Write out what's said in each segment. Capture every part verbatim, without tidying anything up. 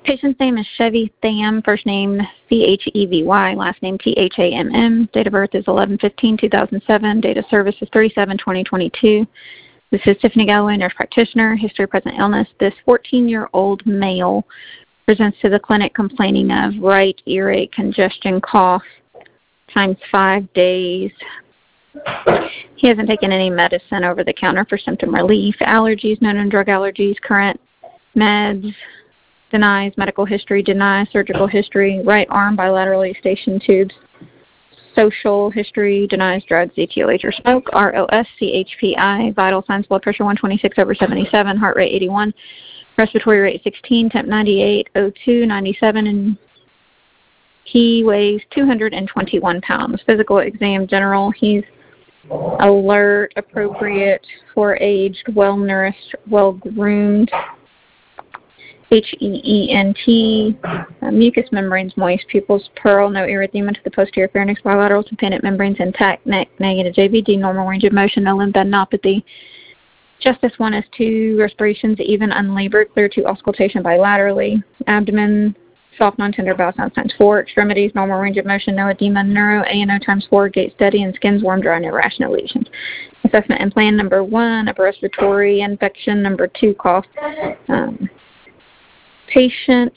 Patient's name is Chevy Tham, first name C H E V Y, last name T H A M M. Date of birth is eleven fifteen two thousand seven. Date of service is three seven twenty twenty-two. This is Tiffany Galloway, nurse practitioner. History of present illness. This fourteen-year-old male presents to the clinic complaining of right earache, congestion, cough, times five days. He hasn't taken any medicine over the counter for symptom relief. Allergies, known and drug allergies, current meds, denies medical history, denies surgical history, right arm bilaterally stationed tubes, social history, denies drugs, E T O H or smoke, R O S, C H P I, vital signs, blood pressure one twenty-six over seventy-seven, heart rate eighty-one, respiratory rate sixteen, temp ninety-eight, O two ninety-seven, and he weighs two hundred twenty-one pounds. Physical exam general, he's alert, appropriate for aged, well-nourished, well-groomed, H E E N T, uh, mucous membranes moist, pupils pearl, no erythema to the posterior pharynx, bilateral tympanic membranes intact, neck negative, J V D, normal range of motion, no lymphadenopathy. Justice one is two, respirations even unlabored, clear to auscultation bilaterally, abdomen, soft non-tender bowel sounds times four, extremities, normal range of motion, no edema, neuro, A N O times four, gait steady, and skin's warm, dry, no rash, no lesions. Assessment and plan number one, upper respiratory infection, number two, cough. Um, Patient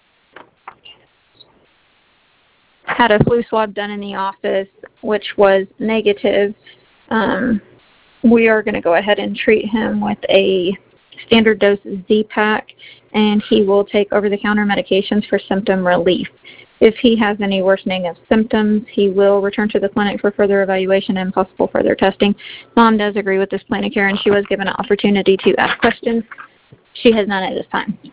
had a flu swab done in the office, which was negative. Um, we are going to go ahead and treat him with a standard dose Z-Pak, and he will take over-the-counter medications for symptom relief. If he has any worsening of symptoms, he will return to the clinic for further evaluation and possible further testing. Mom does agree with this plan of care, and she was given an opportunity to ask questions. She has none at this time.